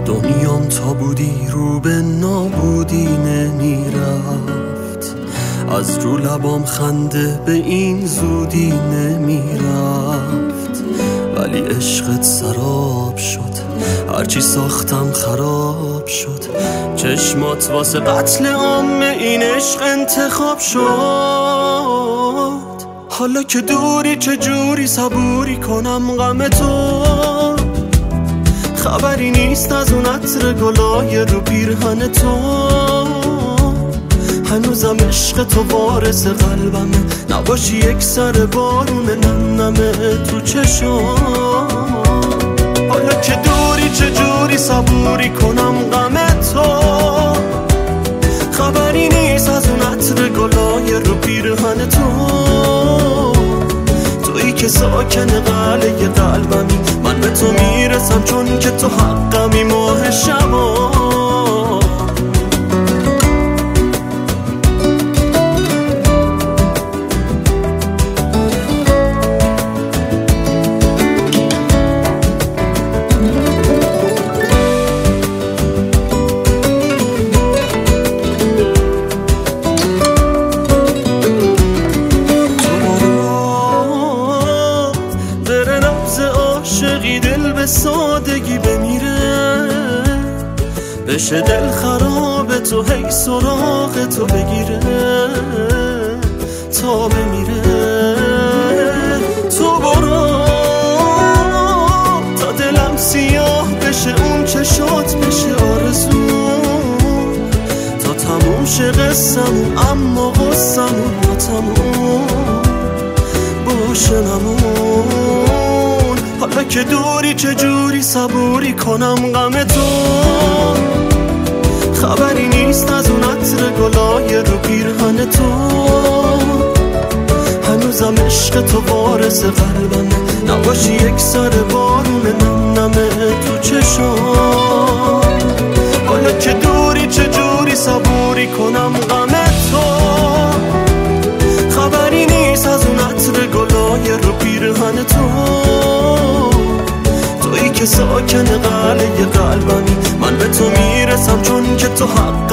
دنیام تا بودی رو به نابودی نمیرفت، از رو لبام خنده به این زودی نمیرفت. ولی عشقت سراب شد، هرچی ساختم خراب شد. چشمات واسه قتل عام این عشق انتخاب شد. حالا که دوری چجوری صبوری کنم غم تو؟ خبری نیست از اون عطر گلای رو پیرهن تو. هنوزم عشق تو وارث قلبمه، نباشی یک سر بارون نمنمه تو چشام. حالا که دوری چجوری صبوری کنم غم تو؟ خبری نیست از اون عطر گلای رو پیرهن تو. تویی که ساکن قلعه قلبمی، من به تو میرسم چون که تو حقمی ماه شبا. عاشقی دل به سادگی بمیره، بشه دل خراب تو هی سراغ تو بگیره تا بمیره. تو برو تا دلم سیاه بشه، اون چشات بشه آرزو، تا تموم شه قصمون اما غصمون با تموم باشه نمون. حالا که دوری چجوری صبوری کنم غم تو؟ خبری نیست از اون عطر گلای رو پیرهن تو. هنوزم عشق تو وارث قلبمه، نباشی یک سر بارون نمنمه تو چشام. حالا که دوری چجوری صبوری کنم غم تو؟ خبری نیست از اون عطر گلای رو پیرهن تو. تویی که ساکن قلعه قلبمی، من به تو میرسم چون که تو حق